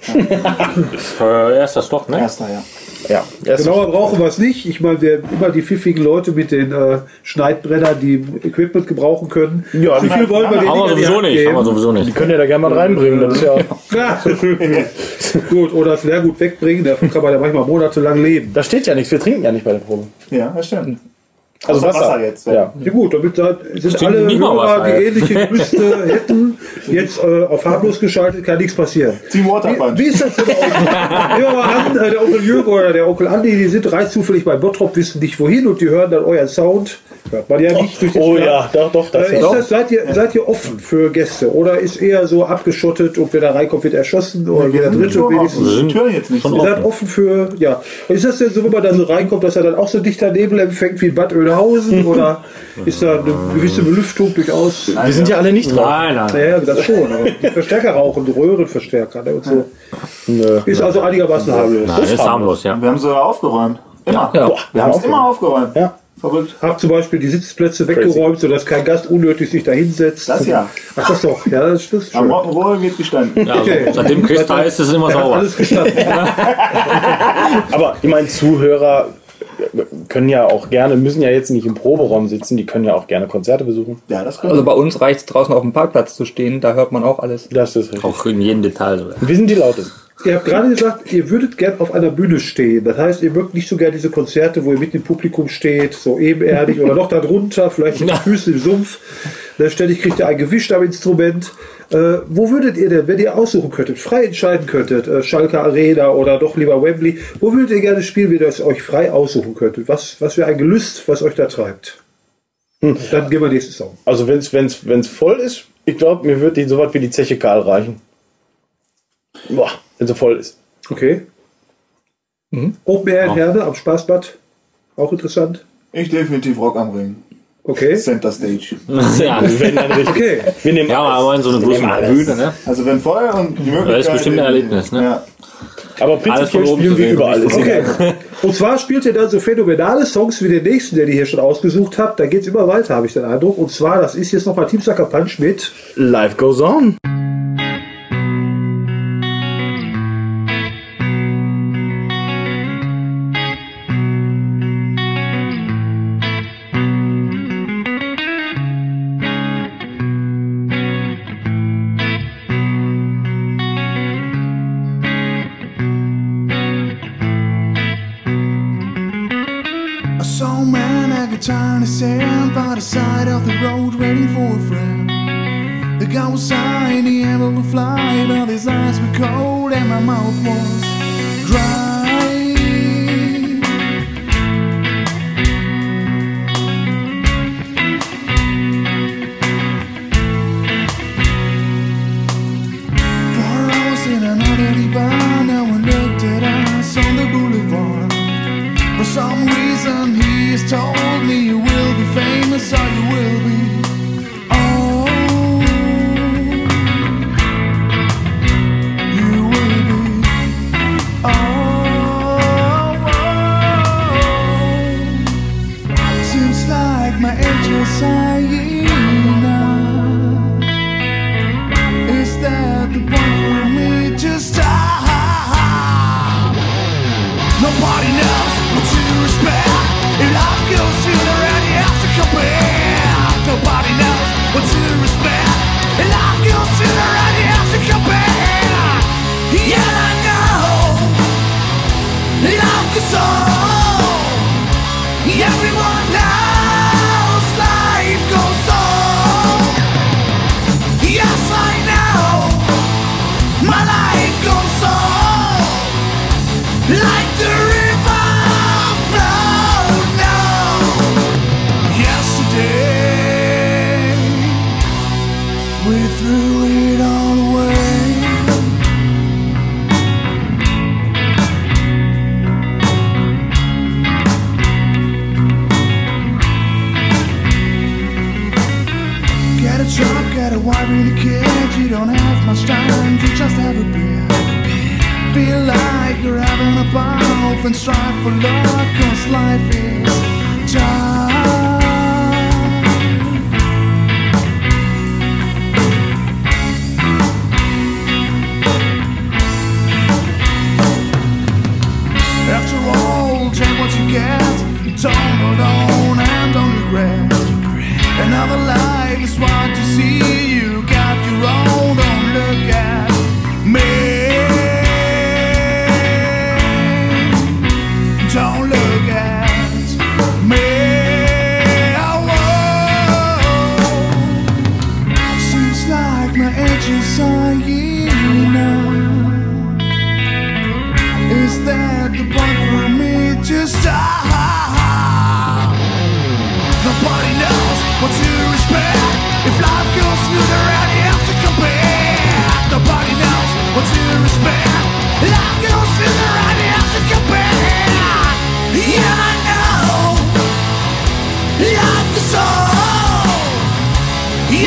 Äh, erster Stock, ne? Erster, ja. Ja, erst Genauer brauchen wir es nicht. Ich meine, wir haben immer die pfiffigen Leute mit den äh, Schneidbrennern, die Equipment gebrauchen können. Ja, Wie viel wollen wir denen Haben wir an die sowieso Hand nicht. geben? Haben wir sowieso die nicht. können ja da gerne mal reinbringen. Das ist ja, Ja. Gut, oder das Lehrgut wegbringen, davon kann man ja manchmal monatelang leben. da steht ja nichts. Wir trinken ja nicht bei der Probe. Ja, das stimmt. Also Außer Wasser, Wasser jetzt, ja. Ja. Ja gut, damit da sind Stimmt, alle nicht mal Hörer, was, die ey. ähnliche Gelüste hätten, jetzt äh, auf harmlos geschaltet, kann nichts passieren. Team Water Punch. Wie, wie ist das denn bei euch? Nehmen wir mal an, äh, der Onkel Jürgen oder der Onkel Andi, die sind rein zufällig bei Bottrop, wissen nicht wohin und die hören dann euren Sound. Hört man ja nicht durch den Oh Schlaf. ja, doch, doch. Das Äh, ist doch. das, seid, ihr, seid ihr offen für Gäste oder ist eher so abgeschottet und wer da reinkommt, wird erschossen oder jeder Dritte wenigstens? Die Tür jetzt nicht. Schon Ihr seid offen für, ja. Und ist das denn so, wenn man da so reinkommt, dass er dann auch so dichter Nebel empfängt wie in Bad Oeynhausen oder ist da eine gewisse Belüftung durchaus? Wir sind ja alle nicht drauf. Nein, nein. Naja, das schon, aber die Verstärker rauchen, die Röhrenverstärker ne, und so. Nö. Ist also einigermaßen harmlos. Nein, ist harmlos, ja. Wir haben sogar aufgeräumt. Immer. Ja. Wir haben es immer aufgeräumt. Ja. Verrückt. Hab zum Beispiel die Sitzplätze weggeräumt, sodass kein Gast unnötig sich da hinsetzt. Das ja. Ach, das doch. Ja, das ist Am schön. Rock'n'Roll wird gestanden. Ja, also, Okay. seitdem Chris da ist, ist es immer Er hat sauber. alles gestanden. Aber ich meine, Zuhörer können ja auch gerne, müssen ja jetzt nicht im Proberaum sitzen, die können ja auch gerne Konzerte besuchen. Ja, das können Also bei uns reicht es draußen auf dem Parkplatz zu stehen, da hört man auch alles. Das ist richtig. Auch in jedem Detail. sogar. Wir sind die Lautesten. Ihr habt gerade gesagt, ihr würdet gern auf einer Bühne stehen. Das heißt, ihr mögt nicht so gern diese Konzerte, wo ihr mitten im Publikum steht, so ebenerdig oder noch darunter, vielleicht mit den Füßen im Sumpf. Dann ständig kriegt ihr ein Gewicht am Instrument. Äh, wo würdet ihr denn, wenn ihr aussuchen könntet, frei entscheiden könntet, äh, Schalke Arena oder doch lieber Wembley, wo würdet ihr gerne spielen, wenn ihr es euch frei aussuchen könntet? Was, was wäre ein Gelüst, was euch da treibt? Dann gehen wir nächsten Song. Also wenn es wenn's, wenn's voll ist, ich glaube, mir wird die so was wie die Zeche Karl reichen. Boah, wenn sie voll ist. Okay. Open Air in Herne am Spaßbad. Auch interessant. Ich definitiv Rock am Ring. Okay. Center Stage. Ja, Wenn dann richtig. Okay. Wir nehmen ja, alles. aber in so eine große nehmen alles. Bühne, ne? Also wenn voll und die Möglichkeit... Das ist bestimmt ein Erlebnis, ne? Ja. Aber Alles prinzipiell von oben spielen zu wir sehen. überall. Ist Okay. egal. Und zwar spielt ihr dann so phänomenale Songs wie den nächsten, den ihr hier schon ausgesucht habt. Da geht es immer weiter, habe ich den Eindruck. Und zwar, das ist jetzt nochmal Team Sucker Punch mit. Life goes on. I saw a man at a tiny sand by the side of the road waiting for a friend. The guy was high, the able to fly, but his eyes were cold and my mouth was dry. Four hours in another bar, now I looked at us on the boulevard. For some reason he has told me you will be famous or you will be old. You will be old. Seems like my age is sighing now. Is that the point for me to stop? Nobody knows what to respect. If life goes sooner and you have to come back. Nobody knows what to respect. If life goes sooner and you have to come back. Yeah, I know. Life goes on. Everyone knows life goes on. Yes, I know. My life goes on. Like the river flowed now. Yesterday we threw it all away. Get a job, get a wife and a kid. You don't have much time, you just have a beer. Feel like you're having a ball and strive for luck, cause life is tough.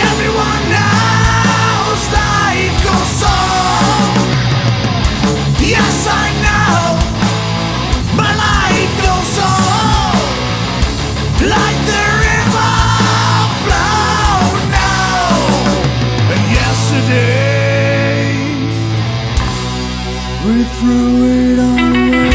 Everyone knows life goes on. Yes, I know my life goes on. Like the river flowed now. And yesterday we threw it all away.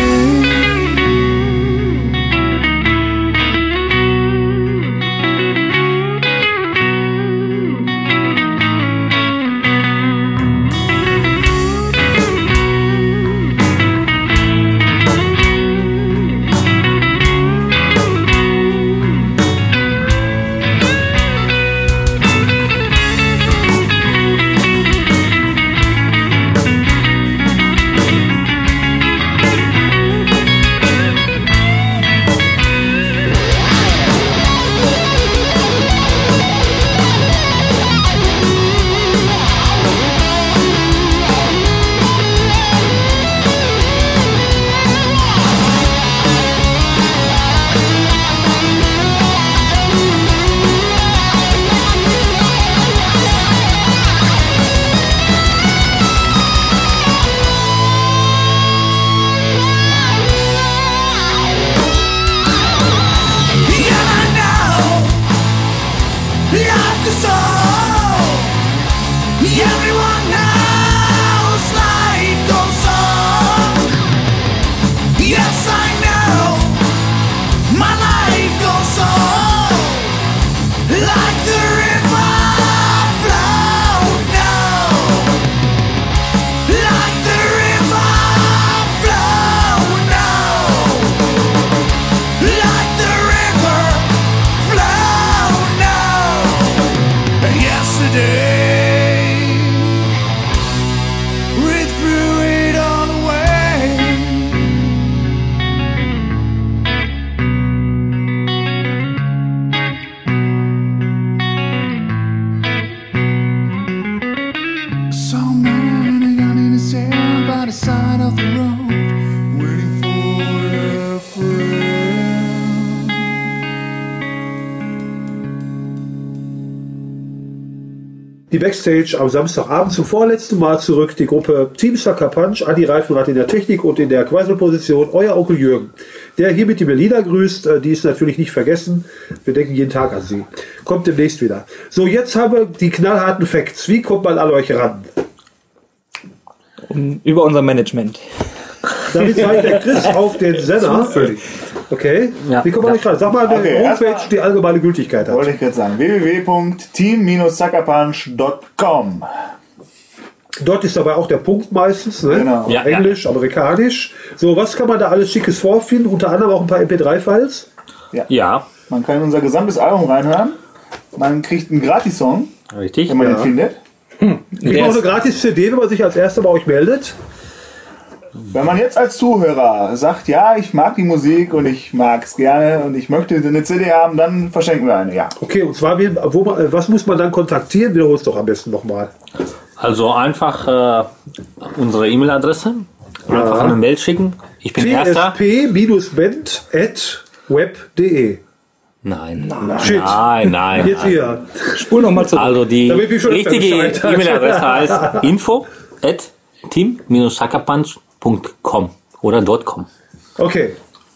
Everyone knows life goes on. Yes, I know my life goes on. Like the river flowed now. Like the river flowed now. Like the river flowed now. Yesterday Die Backstage am Samstagabend zum vorletzten Mal zurück. Die Gruppe Team Sucker Punch, Adi Reifenrad in der Technik und in der Quasselposition euer Onkel Jürgen, der hier mit die Berliner grüßt. Die ist natürlich nicht vergessen. Wir denken jeden Tag an sie. Kommt demnächst wieder. So, jetzt haben wir die knallharten Facts. Wie kommt man an euch ran? Um, über unser Management. Damit zeigt der Chris auf den Sender. Okay, Ja. wie kommt man Ja. nicht ran? Sag mal, eine Okay, Homepage, erstmal- die allgemeine Gültigkeit hat. Wollte ich jetzt sagen. w w w punkt team Bindestrich sucker punch punkt com. Dort ist dabei auch der Punkt meistens, ne? Genau. Ja, Englisch, amerikanisch. So, was kann man da alles Schickes vorfinden? Unter anderem auch ein paar M P drei Files. Ja, Man kann in unser gesamtes Album reinhören. Man kriegt einen Gratis-Song, richtig. wenn man Ja. den findet. Gibt auch eine gratis C D, wenn man sich als Erster bei euch meldet. Wenn man jetzt als Zuhörer sagt, ja, ich mag die Musik und ich mag es gerne und ich möchte eine C D haben, dann verschenken wir eine, ja. Okay, und zwar, wie- wo man, was muss man dann kontaktieren? Wiederhol's doch am besten nochmal. Also einfach äh, unsere E-Mail-Adresse. Einfach eine Mail schicken. Ich bin Erster. t s p band at web punkt de. Nein. Shit. Nein, nein. Jetzt hier. Spul nochmal zurück. Also die Damit wir schon richtige Bescheid haben. E-Mail-Adresse heißt info at team Bindestrich sucker punch punkt com oder .com. Okay.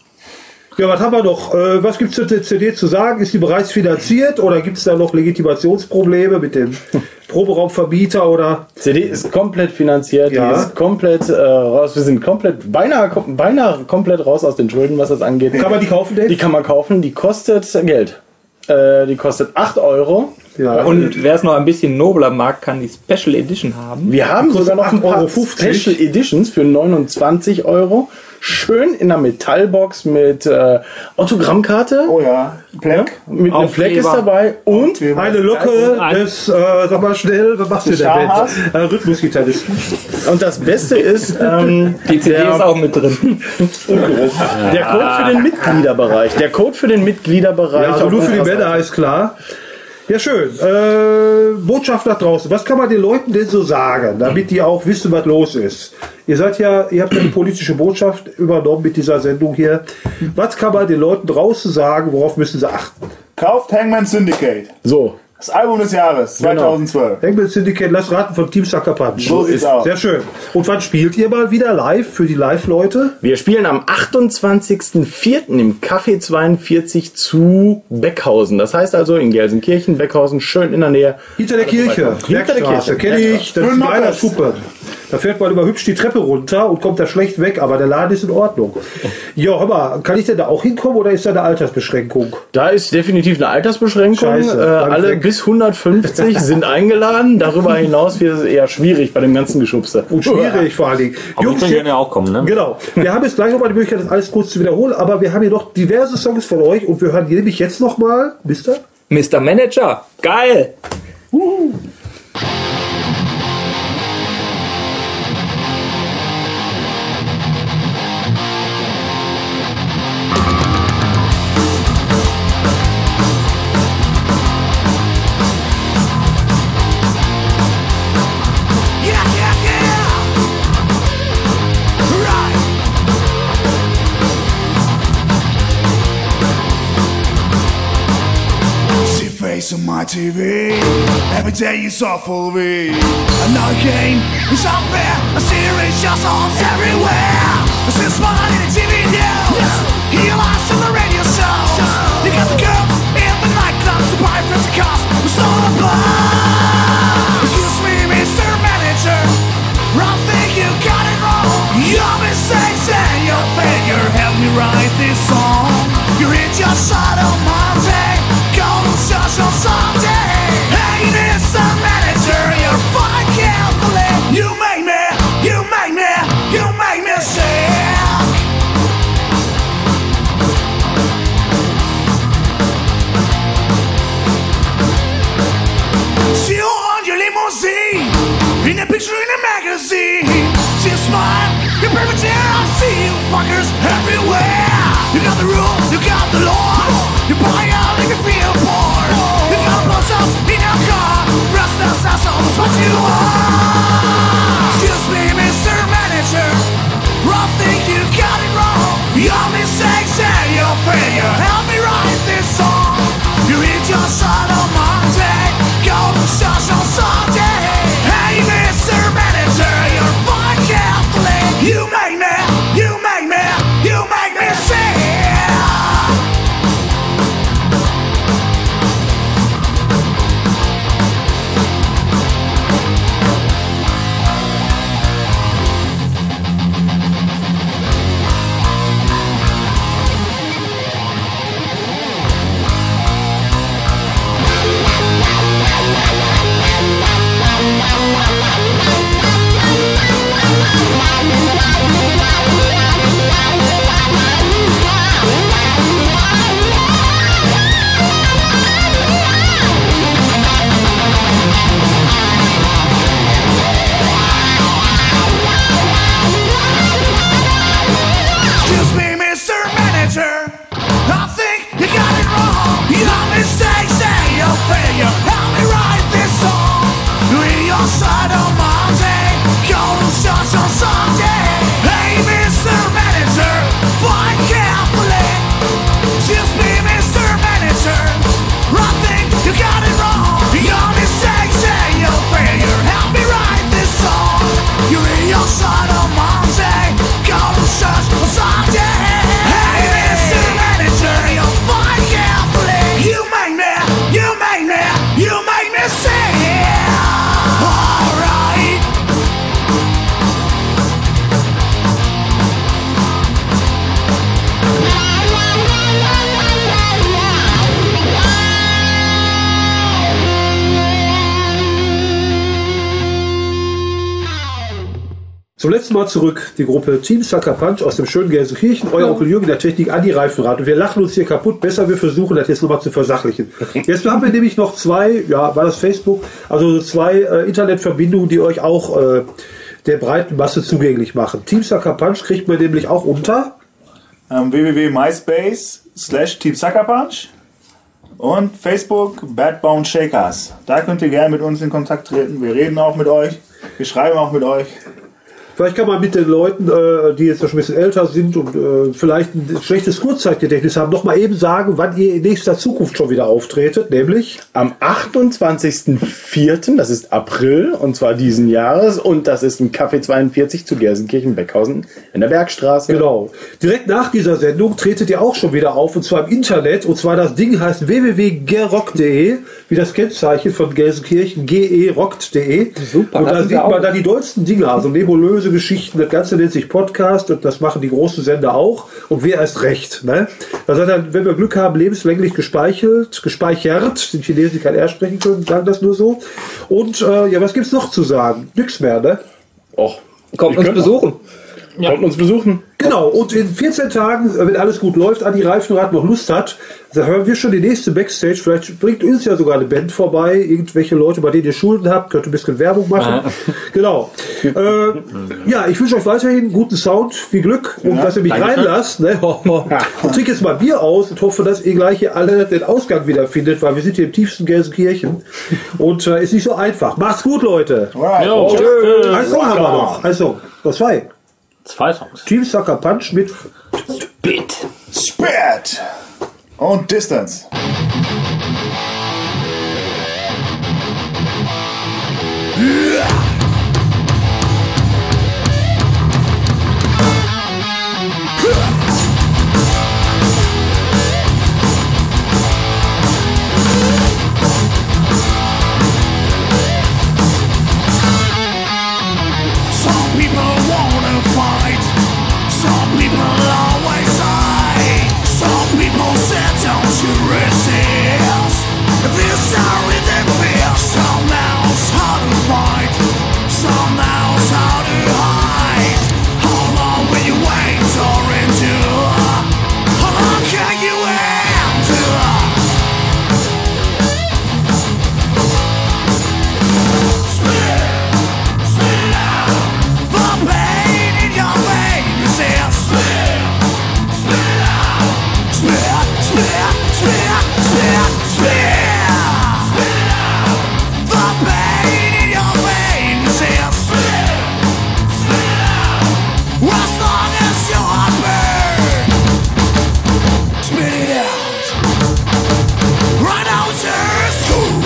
Ja, was haben wir noch? Äh, was gibt es zur C D zu sagen? Ist die bereits finanziert oder gibt es da noch Legitimationsprobleme mit dem Proberaumverbieter oder? C D ist komplett finanziert, Ja. die ist komplett äh, raus. Wir sind komplett, beinahe, kom- beinahe komplett raus aus den Schulden, was das angeht. Kann man die kaufen, Dave? Die kann man kaufen, die kostet Geld. Äh, die kostet acht Euro. Ja. Und wer es noch ein bisschen nobler mag, kann die Special Edition haben. Wir haben sogar noch ein paar acht Euro fünfzig. Special Editions für neunundzwanzig Euro. Schön in einer Metallbox mit äh, Autogrammkarte. Oh ja, Black. Mit einem Fleck ist Aufkleber. dabei und Eine Locke des, äh, sag mal schnell, was machst du denn der Band? Äh, Rhythmusgitarristen. und das Beste ist ähm, Die C D der, ist auch mit drin. der Code für den Mitgliederbereich. Der Code für den Mitgliederbereich. Ja, also auf nur für die unserer Männer ist klar. Ja, schön. Äh, Botschaft nach draußen. Was kann man den Leuten denn so sagen, damit die auch wissen, was los ist? Ihr seid ja, ihr habt ja eine politische Botschaft übernommen mit dieser Sendung hier. Was kann man den Leuten draußen sagen? Worauf müssen sie achten? Kauft Hangman Syndicate. So. Das Album des Jahres zweitausendzwölf. Hangman Syndicate, lass raten von Team Sucker Punch. So sieht's aus. Sehr schön. Und wann spielt ihr mal wieder live für die Live-Leute? Wir spielen am achtundzwanzigsten vierten im Café zweiundvierzig zu Beckhausen. Das heißt also in Gelsenkirchen, Beckhausen, schön in der Nähe. Hinter der Kirche. Hinter der Kirche. Kenne ich. Das ist ein geiler Schuppe. Da fährt man immer hübsch die Treppe runter und kommt da schlecht weg, aber der Laden ist in Ordnung. Ja, hör mal, kann ich denn da auch hinkommen oder ist da eine Altersbeschränkung? Da ist definitiv eine Altersbeschränkung. Scheiße, äh, alle weg. bis hundertfünfzig sind eingeladen. Darüber hinaus wird es eher schwierig bei dem ganzen Geschubse. Und schwierig vor allen Dingen. Aber Jungs, die können ja auch kommen, ne? genau. Wir haben jetzt gleich nochmal die Möglichkeit, das alles kurz zu wiederholen, aber wir haben hier noch diverse Songs von euch und wir hören hier nämlich jetzt nochmal, Mister Mister Manager, geil! Uh. Yeah, yeah, yeah. Right. See face on my T V. Every day you saw full of me. Another game is unfair. A series just on everywhere. I see a smile in the T V news. Hear lies on the radio shows. You got the girl in the nightclubs, the boyfriends and cars. We're so above. Excuse me, Mister Manager. I think you got it wrong. Your mistakes and your failure help me write this song. You hit your shot on Monday, go to church on Sunday. Hey, Mister Manager, you're fine, can't believe you make me, you make me, you make me sick. See you on your limousine, in a picture in a magazine. See you smile, you're perfect here. I see you fuckers everywhere. You got the rules, you got the law. You buy out if you feel poor. You got a bunch up in your car. Restless asshole, that's what you are. Excuse me, Mister Manager. I think you got it wrong. Your mistakes and your failure help me write this song. You hit your shot on Monday, go to church on Sunday. Hey, Mister Manager, you're fine, can't believe you make me, you make me, you make me sick. Excuse me, Mister Manager. I think you got it wrong. Your mistakes and your failure help me write this song. Read your side on Monday, go to church on Sunday. Hey, Mister Manager, fine carefully. Excuse me, Mister Manager. I think you got it wrong. Your mistakes and your failure help me write this song. You read your side on Monday, go to church on Sunday. Hey, Mister Manager, you're fine carefully. You make me, you make me, you make me sing. Alright. Zum letzten Mal zurück, die Gruppe Team Sucker Punch aus dem schönen Gelsenkirchen, euer Onkel Jürgen der Technik, Andi Reifenrad. Und wir lachen uns hier kaputt, besser wir versuchen das jetzt nochmal zu versachlichen. Jetzt haben wir nämlich noch zwei, ja, war das Facebook, also zwei äh, Internetverbindungen, die euch auch äh, der breiten Masse zugänglich machen. Team Sucker Punch kriegt man nämlich auch unter Ähm, w w w punkt myspace slash Team Sucker Punch und Facebook Bad Bone Shakers. Da könnt ihr gerne mit uns in Kontakt treten. Wir reden auch mit euch, wir schreiben auch mit euch. Vielleicht kann man mit den Leuten, äh, die jetzt schon ein bisschen älter sind und äh, vielleicht ein schlechtes Kurzzeitgedächtnis haben, noch mal eben sagen, wann ihr in nächster Zukunft schon wieder auftretet, nämlich am achtundzwanzigsten vierten, das ist April, und zwar diesen Jahres, und das ist ein Café zweiundvierzig zu Gelsenkirchen-Beckhausen in der Bergstraße. Genau. Direkt nach dieser Sendung tretet ihr auch schon wieder auf, und zwar im Internet, und zwar das Ding heißt w w w punkt gerock punkt de, wie das Kennzeichen von Gelsenkirchen, gerockt punkt de. Super, und da das ist sieht ja man auch- da die dollsten Dinge, also nebulöse Geschichten, das Ganze nennt sich Podcast, und das machen die großen Sender auch, und wir erst recht. Ne? Das hat dann, wenn wir Glück haben, lebenslänglich gespeichert, gespeichert, die Chinesen, die kein R sprechen können, sagen das nur so. Und äh, ja, was gibt's noch zu sagen? Nix mehr, ne? Och, Kommt ich uns könnte- besuchen. Kommt uns besuchen. Genau, und in vierzehn Tagen, wenn alles gut läuft, Adi Reifenrad noch Lust hat, da hören wir schon die nächste Backstage. Vielleicht bringt uns ja sogar eine Band vorbei, irgendwelche Leute, bei denen ihr Schulden habt, könnt ihr ein bisschen Werbung machen. Genau. Äh, ja, ich wünsche euch weiterhin guten Sound, viel Glück und dass ihr mich Dankeschön. reinlasst. Ne? Und trinkt jetzt mal Bier aus und hoffe, dass ihr gleich hier alle den Ausgang wieder findet, weil wir sind hier im tiefsten Gelsenkirchen und äh, ist nicht so einfach. Macht's gut, Leute. Right. Jo, Ein Song haben wir noch. Ein Song. Was war? zwei Songs. Team Sucker Punch mit Bit. Spit und Distance. Some people wanna fight. Some people always say. Some people say don't you resist. If you start with them fear, some knows how to fight. Some knows how to hide. How long will you wait or endure? How long can you endure? The pain in your veins is spit, spit out, spit, spit, spit, spit, spit, spit out. The pain in your veins is spit, spit out. As long as your heart burns, spit it out. Right now it's your school.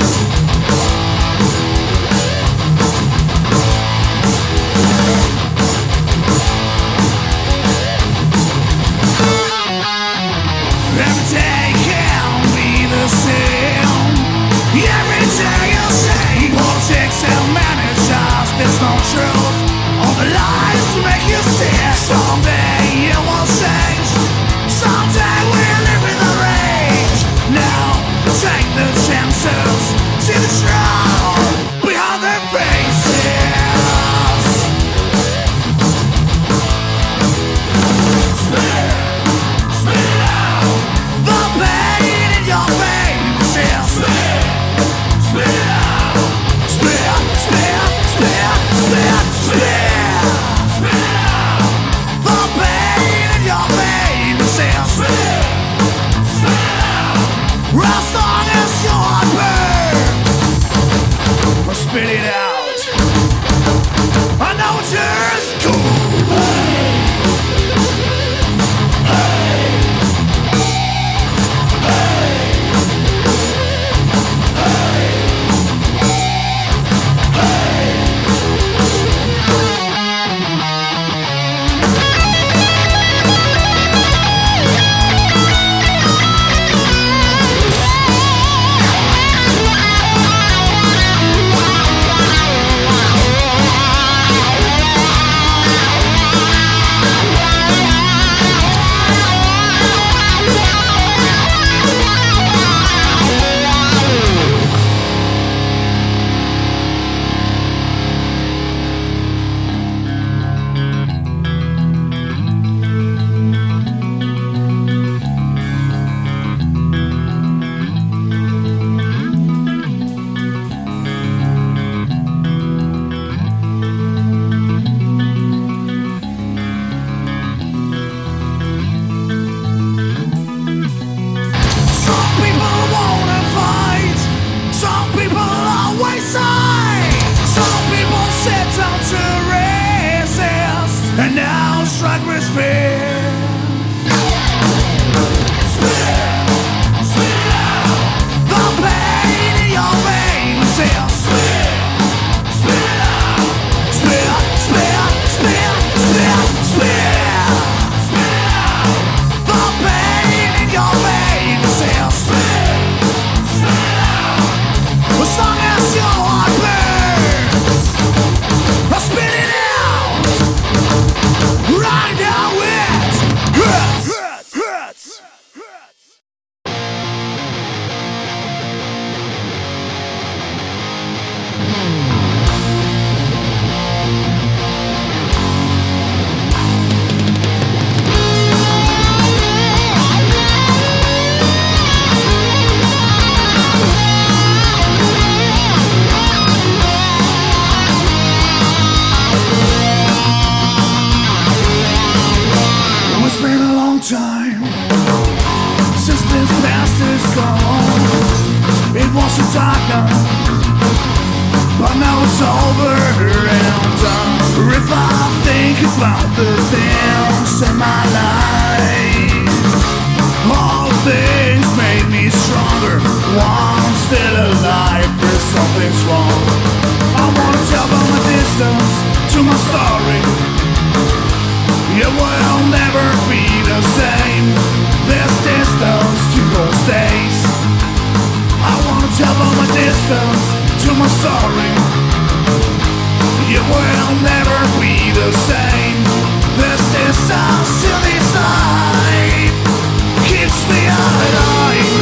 Every day can be the same. Every day you say politics and managers, there's no truth. All the lies make you sick. Someday it will change. Someday we'll live in the rage. Now take the chances. See the truth behind their faces. Spit, spit out. The pain in your veins is spit, spit out. Spit, spit, spit, spit, spit, spit out. The pain in your veins is spit, spit out. As long as your heart burns, spit it out. I know it's yours, cool. Thank And now strike with spear. The pain in your veins is spear, spear, spear, spear, spear, spear, spear. The pain in your veins is spear, spear. As long as your heart burns, I'll spit it out. Right now it hurts, hurts, hurts, hurts. It's been a long time since this past is gone. It was a dark night, but now it's over and done. If I think about the things in my life, all things made me stronger. While I'm still alive, there's something's wrong. I wanna tell from a distance to my story. It will never be the same. There's distance to those days. I wanna tell from a distance to my story. It will never be the same. There's distance to this life. Keeps me alive.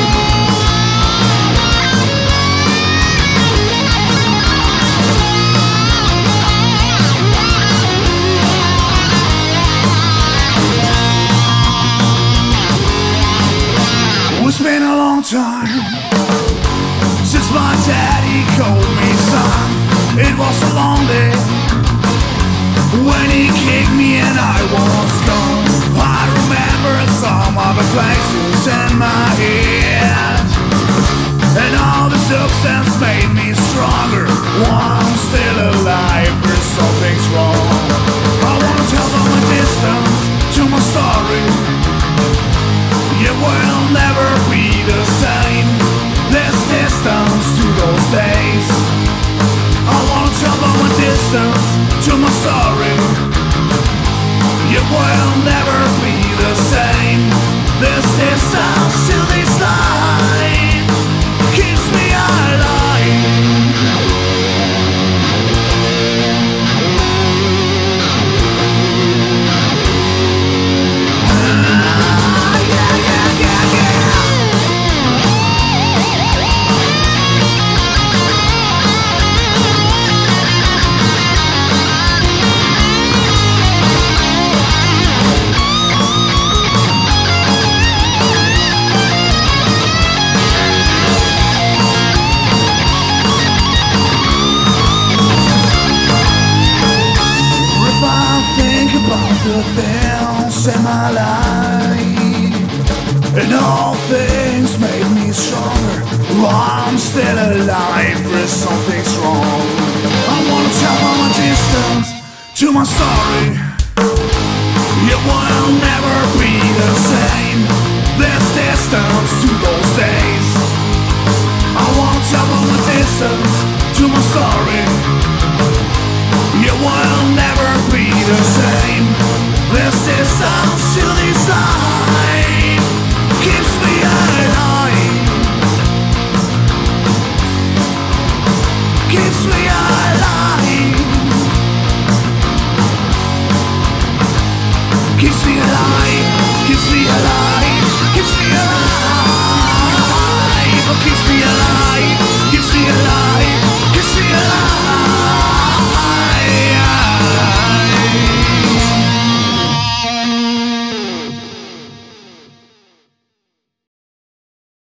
It's been a long time since my daddy called me son. It was a long day when he kicked me and I was gone. I remember some other places in my head, and all the substance made me stronger. While I'm still alive, there's something's wrong. I wanna tell from a distance to my story. It will never be the same. There's distance to those days. I wanna tell from a distance to my story. It will never be the same. There's distance to this life. Keeps me alive. The things in my life, and all things made me stronger. While I'm still alive, there's something's wrong. I wanna tell from a distance to my story. It will never be the same. There's distance to those days. I wanna tell from a distance to my story. It will never be the same. This distance to this life keeps me alive. Keeps me alive. Keeps me alive. Keeps me alive. Keeps me alive. Keeps me alive.